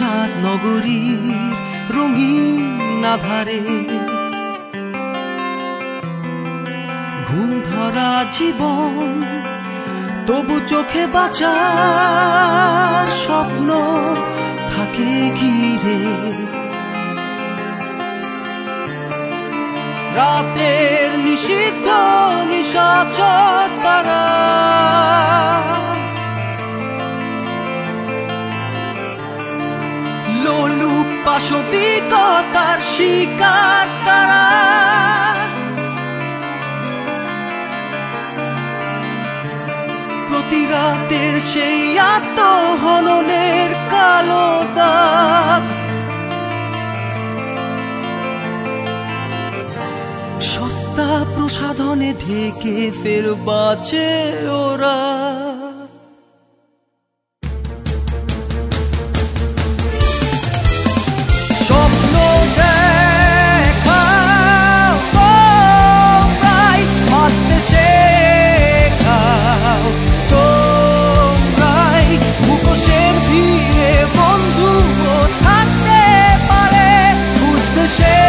প্রাসাদ নগরীর রঙিন আধারে ঘুম ধরা জীবন, তবু চোখে বাঁচার স্বপ্ন থাকে ঘিরে। রাতের নিষিদ্ধ নিশাচর তারা লোলুপ পাশবিকতার শিকার তারা। প্রতি রাতের সেই আত্মহননের কালো দাগ সস্তা প্রসাধনে ঢেকে ফের বাঁচে ওরা। স্বপ্ন দেখাও তোমরাই, বাঁচতে শেখাও তোমরাই। মুখোশের ভিড়ে বন্ধুও থাকতে পারে, বুঝতে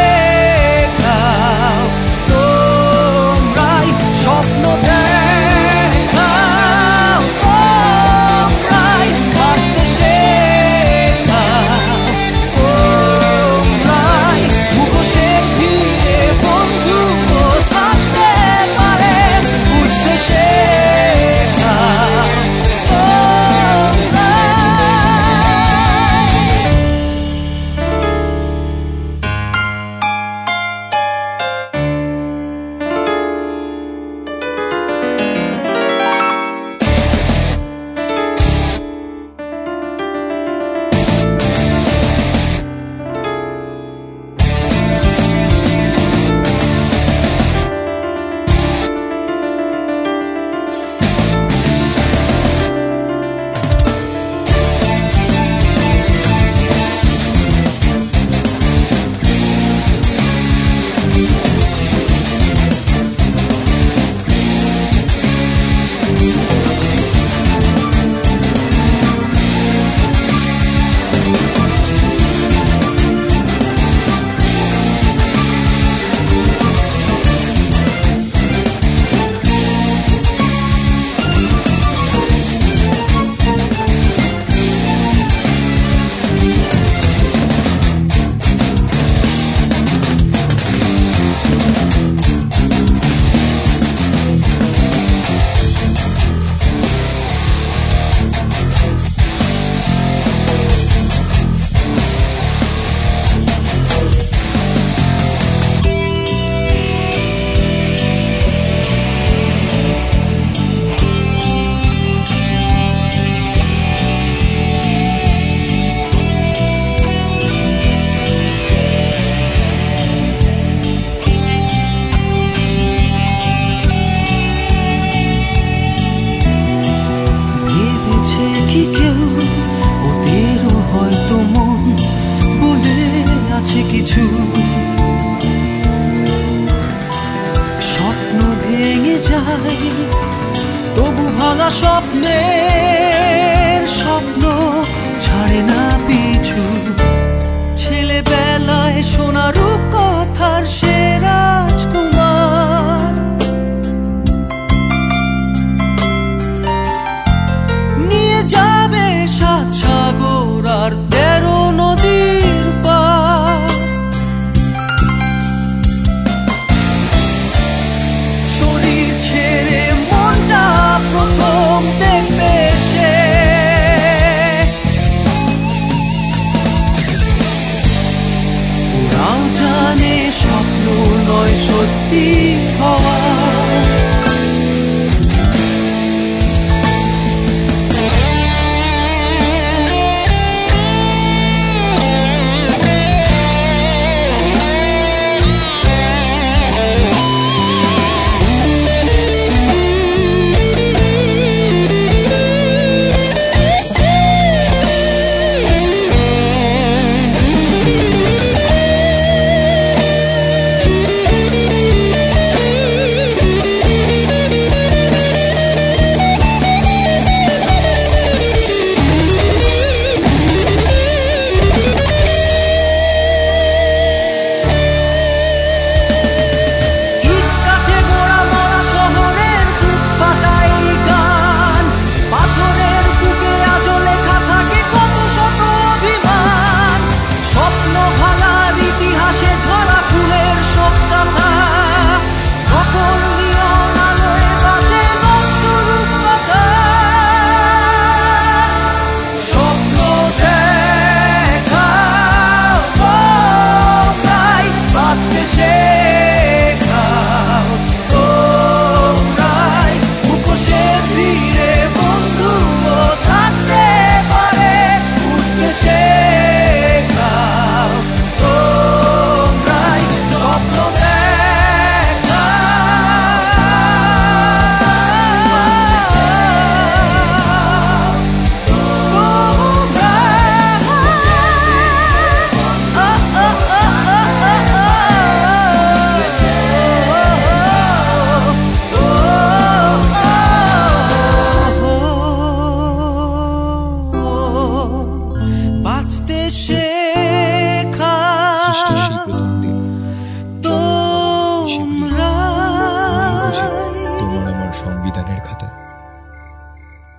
শেখাও তোমরাই। স্বপ্ন দেখাও তোমরাই, বাঁচতে শেখাও তোমরাই। মুখোশের ভিড়ে বন্ধুও থাকতে পারে, বুঝতে শেখাও কিছু। স্বপ্ন ভেঙে যায়, তবু ভাঙা স্বপ্নের স্বপ্ন ছাড়ে না পিছু। ছেলেবেলায় শোনা রূপকথার সে রাজকুমার নিয়ে যাবে ৭ সাগর আর ১৩ নদীর পার। শরীর ছেড়ে মনটা প্রথম দেখবে সে। ওরাও জানে স্বপ্ন নয় সত্যি হওয়া।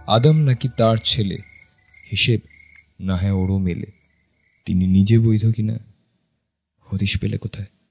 আদম নাকি তার ছেলে, হিসেব না হয় ওরও মেলে। তিনি নিজে বৈধ কিনা হদিশ পেলে কোথায়?